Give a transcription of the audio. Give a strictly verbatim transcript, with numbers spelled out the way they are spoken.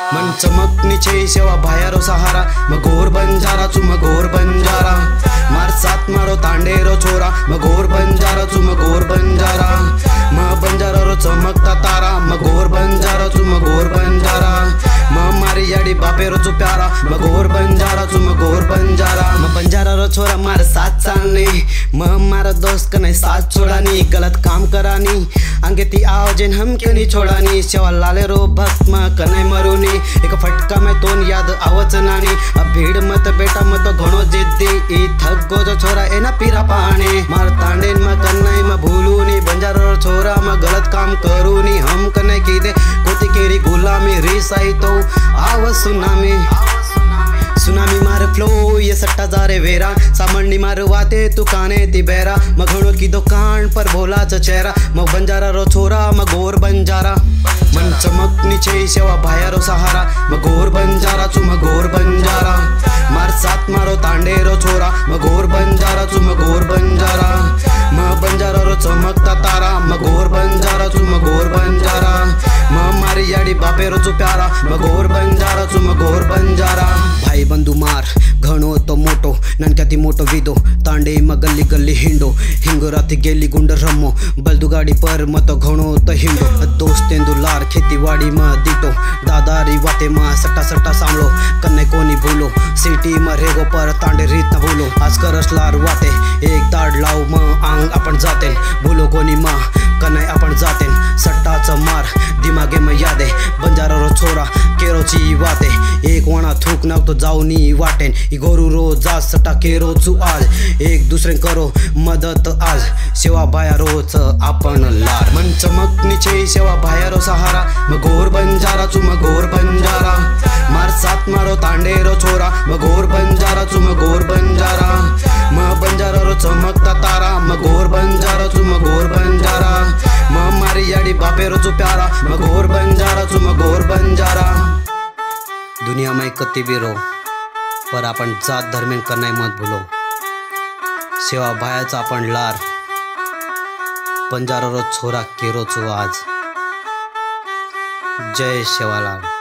मन चमकनी छे सेवा भायारो सहारा म घोर बंजारा छु म घोर बंजारा मार साथ मारो तांडेरो छोरा म घोर बंजारा छु म घोर बंजारा म बंजारा रो चमकता तारा म घोर बंजारा छु म घोर बंजारा म मारी याडी बापेरो छु प्यारा म घोर बंजारा छु म घोर बंजारा म बंजारा रो छोरा मार साथ चालनी म मारा दोस्त कने साथ छोड़ानी गलत काम करानी अंगे ती आओ जिन हम क्यों नहीं छोड़ानी सेवा लाले रो भक्त म कने मरूनी एक फटका में तोन याद आवच नानी अब भीड़ मत बेटा मत घणो जिद्दी ई थक गो जो छोरा एना पीरा पाने मार तांडेन म कन्नाई म भूलूनी बंजारा रो छोरा म गलत काम करूनी हम कने कीदे कोती केरी गुलामी रिसाई तो आव सुनामी सुनामी मार फ्लो ये सट्टा जारे वेरा सामणी मार वाते तू काने ती बेरा म घणो की दुकान पर भोला च चेहरा म बंजारा रो छोरा म घोर बंजारा मन चमकनी छे सेवा भायारो सहारा म घोर बंजारा छु म घोर बंजारा मार साथ मारो तांडेरो छोरा म घोर बंजारा छु म घोर बंजारा म बंजारा रो चमकता तारा म घोर बंजारा छु म घोर बंजारा म मारी याडी बापेरो छु प्यारा म घोर बंजारा छु म घोर बंजारा भाई बंधु मार घणो तो मोटो ननक्याती मोटो विदो तांडे म गल्ली गल्ली हिंडो हिंगोराती गेली गुंड रमो बलदू गाड़ी पर मत घणो तो हिंडो दोस्तेंदु लार खेतीवाड़ी म दीटो दादारी वाते म सट्टा सट्टा सांभळो कन्ने कोनी भूलो सिटी म रेगो पर तांडे रीत न भूलो आज करस लार वाते एक दाड लाव म आंग आपण जाते भूलो कोनी म कन्ने आपण जाते सट्टाच मार दिमागे म यादे बंजारा रो छोरा केरोची वाते एक वणा थूक नाव तो जाऊनी वाटेन ई गोरू रो जा सट्टा केरो चू आज एक दुसरे करो मदत आज सेवा भायारोच आपण लार मन चमकनी छे सेवा भायारो सहारा म घोर बंजारा छु म घोर बंजारा मार साथ मारो तांडेरो छोरा म घोर बंजारा छु म घोर बंजारा म बंजारा रो चमकता तारा म घोर बंजारा छु म घोर बंजारा म मारी याडी बापेरो छु प्यारा म घोर बंजारा छु म घोर बंजारा दुनिया में कति भी रहो पर आपण जात धर्मेन करनाई मत भूलो सेवा भायाचा आपण लार बंजारा रो छोरा केरो छु आज जय सेवालाल।